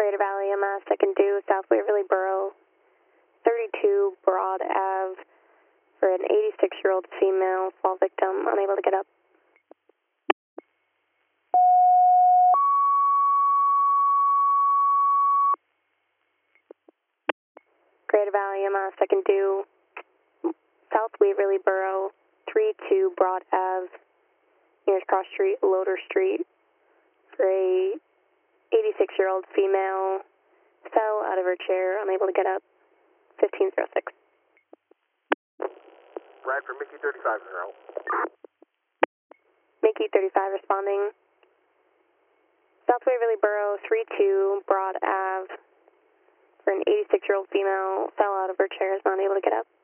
Greater Valley EMS, I can do South Waverly Borough, 32 Broad Ave, for an 86-year-old female fall victim, unable to get up. Greater Valley EMS, I can do South Waverly Borough, 32 Broad Ave, nearest cross street, Loader Street, for a 86-year-old female fell out of her chair, unable to get up, 1506. Right for Mickey 35 Monroe. Mickey 35 responding. South Waverly Borough, 32 Broad Ave, for an 86-year-old female fell out of her chair, is not able to get up.